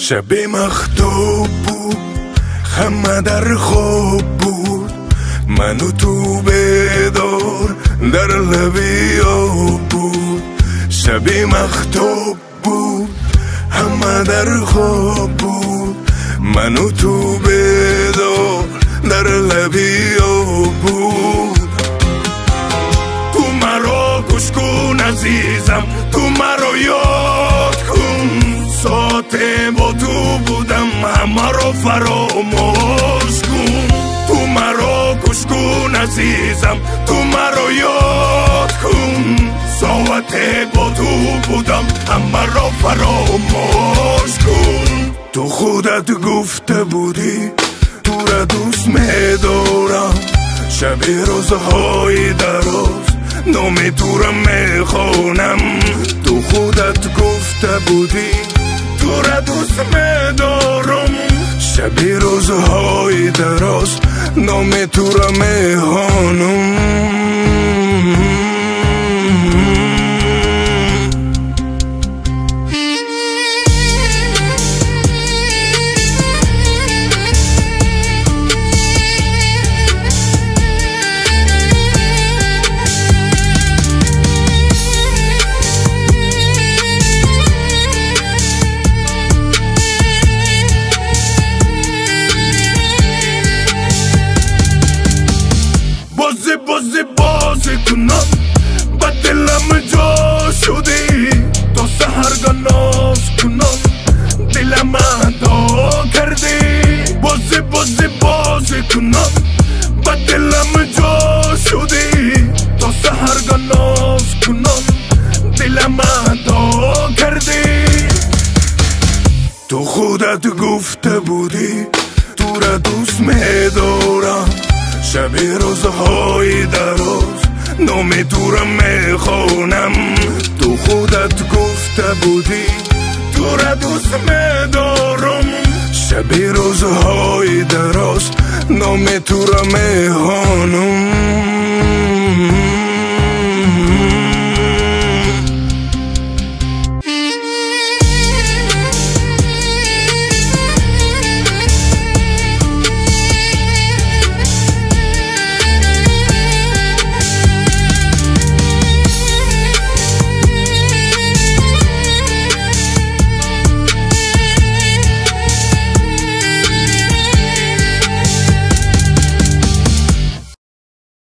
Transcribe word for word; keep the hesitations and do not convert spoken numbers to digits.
شب مختوب بود، همه در خواب بود، من و تو بیدار در لبی آب بود. شب مختوب بود، همه در خواب بود، من و تو بیدار در لبی آب بود. تو مرا گوش کن عزیزم، تو مرا یاد کن، ساعت با تو بودم همه را فراموش کن. تو مرا گوش کن عزیزم، تو مرا یاد کن، ساعت با تو بودم همه را فراموش کن. تو خودت گفته بودی تو را دوست می‌دارم، شب روزهای دراز نام تو را میخوانم. تو خودت گفته بودی تو را دوست می‌دارم، شب روزهای دراز نام تو را میخوانم. بازی بازی بازی کنم با دلم جا شدی، تا سحرگاه ناز کنم دلم ادا کردی. بازی بازی بازی کنم با دلم جا شدی، تا سحرگاه ناز کنم دلم ادا کردی. تو خودت گفته بودی تو را دوست می‌دارم، شب روزهای دراز نام تو را میخوانم. تو خودت گفته بودی تو را دوست می‌دارم، شب روزهای دراز نام تو را میخوانم.